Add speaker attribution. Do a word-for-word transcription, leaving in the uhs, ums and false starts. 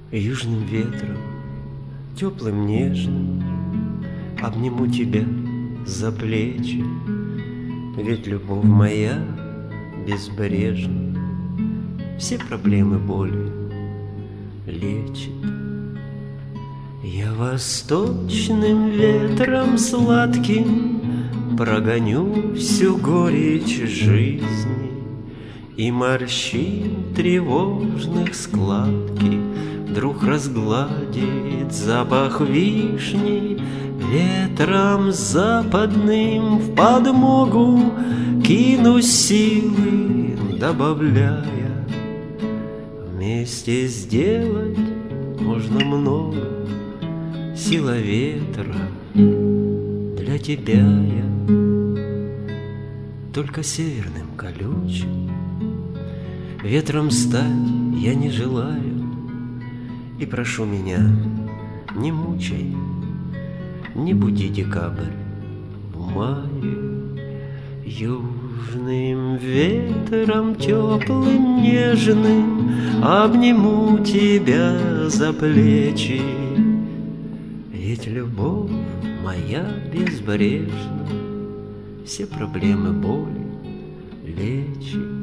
Speaker 1: Южным ветром, теплым, нежным, обниму тебя за плечи, ведь любовь моя безбрежна, все проблемы боли лечит. Я восточным ветром сладким прогоню всю горечь жизни, и морщин тревожных складки вдруг разгладит запах вишни. Ветром западным в подмогу кину силы, добавляя. Вместе сделать можно много, сила ветра для тебя я. Только северным колючим ветром стать я не желаю, и прошу меня, не мучай, не буди декабрь в мае. Южным ветром теплым, нежным обниму тебя за плечи, ведь любовь моя безбрежна, все проблемы боли лечит.